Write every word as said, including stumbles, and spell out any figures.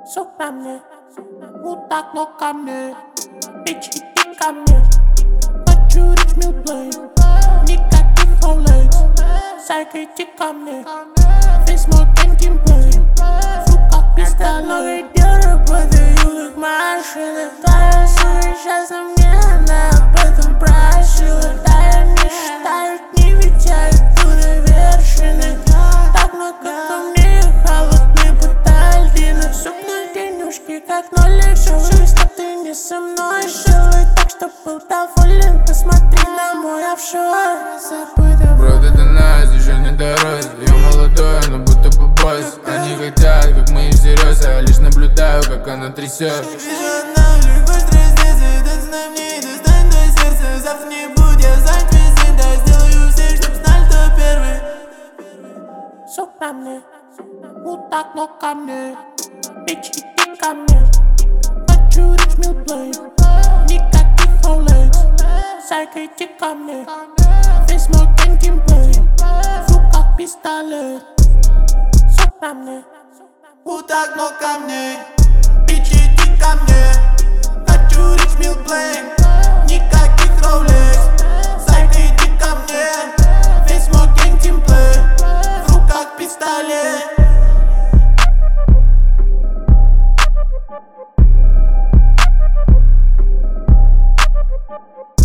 Сука мне, вот так, но ко мне. Bitch, иди ко мне. Хочу рич милплей, никаких Rolex. Сайка, иди ко мне. Весь мой гэнг геймплей, в руках пистолет. Работаю как машина. Твоя суть сейчас на мне, она об этом просила. Да, я не считаю дни, ведь я иду до вершины. Так много ко мне холодные бутыльдины. Супные денежки, как ноль лишил. Жизнь, а ты не со мной жил. И так, что был доволен, посмотри на мой офшор. Забыто. Брат, это нас, еще не дорос. Я молодой, но будто бы босс. Они хотят, как мы их всерьез. Я лишь наблюдаю, как она трясет. Вижу одна, легко разнесся. Это знай мне, достань до сердца. Завтра не будь, я занят весь день. Да, сделаю все, чтоб знали, кто первый. Сука мне, вот так, но ко мне. Bitch, иди ко мне. Хочу рич милплей, никаких Rolex. Сайка, иди ко мне. Весь мой гэнг геймплей, в руках пистолет. Сука мне, Вот так, но ко мне. Bitch, иди ко мне. Хочу рич милплей, никаких Rolex. Сайка, иди ко мне. Весь мой гэнг геймплей, в руках пистолет. Thank you.